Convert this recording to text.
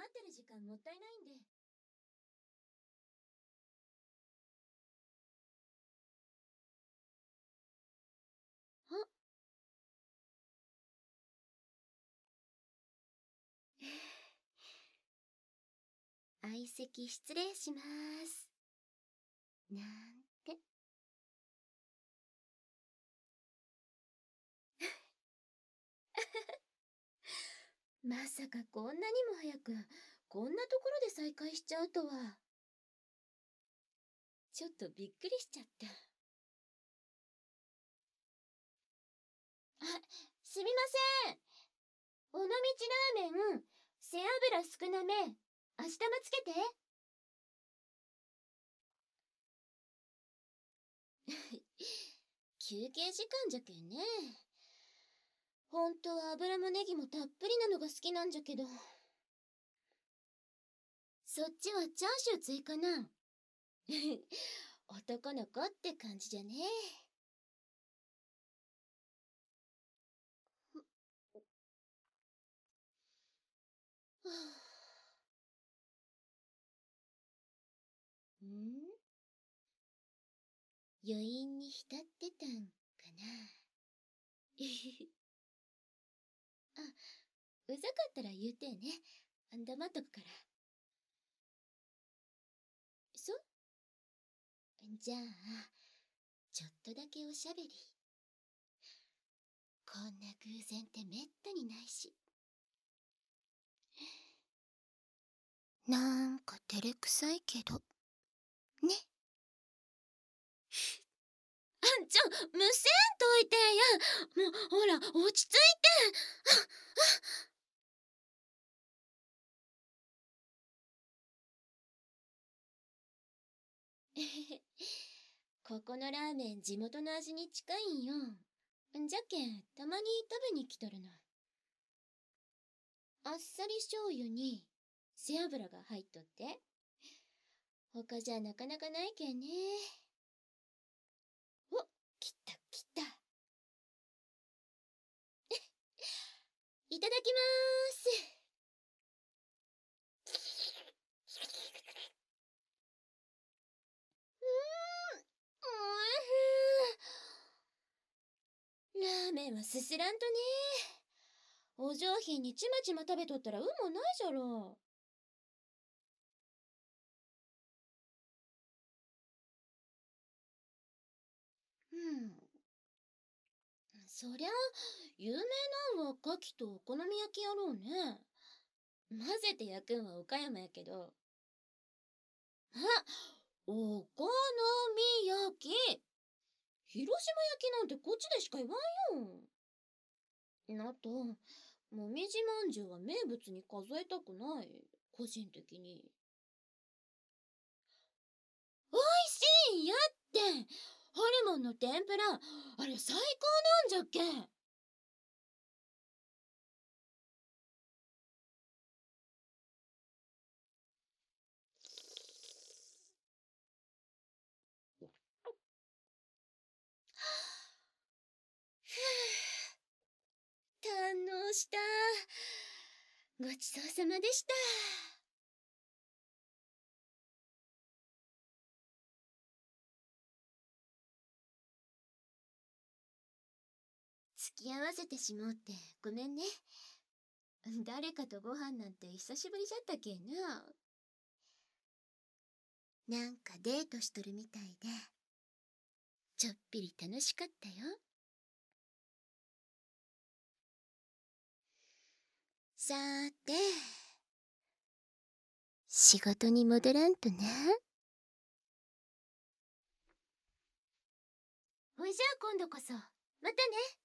待ってる時間もったいないんで。あ、相席失礼します。なんて。まさかこんなにも早く、こんなところで再会しちゃうとは。ちょっとびっくりしちゃった。あ、すみません。尾道ラーメン、背脂少なめ。明日もつけて。休憩時間じゃけんね。本当は油もネギもたっぷりなのが好きなんじゃけど。そっちはチャーシュー追加な。男の子って感じじゃね。はあ、余韻に浸ってたんかな。あ、うざかったら言うてね。黙っとくから。そう？じゃあ、ちょっとだけおしゃべり。こんな偶然ってめったにないし。なんか照れくさいけど。ね。むせんといてや。もう、ほら、落ち着いて。ここのラーメン地元の味に近いんよ。じゃけん、たまに食べに来とるの。あっさり醤油に背脂が入っとって。他じゃなかなかないけんね。お、来た来た。いただきまーす。ラーメンはすすらんとね。お上品にちまちま食べとったら運もないじゃろ。そりゃ、有名なんは牡蠣とお好み焼きやろうね。混ぜて焼くんは岡山やけど。あ、お好み焼き。広島焼きなんてこっちでしか言わんよ。あと、もみじまんじゅうは名物に数えたくない。個人的に。おいしいんやって。ホルモンの天ぷら、あれ最高なんじゃっけ。堪能した。ごちそうさまでした。付き合わせてしもってごめんね。誰かとご飯なんて久しぶりじゃったけんな。なんかデートしとるみたいで、ちょっぴり楽しかったよ。さーて、仕事に戻らんとな。ほいじゃあ今度こそ、またね。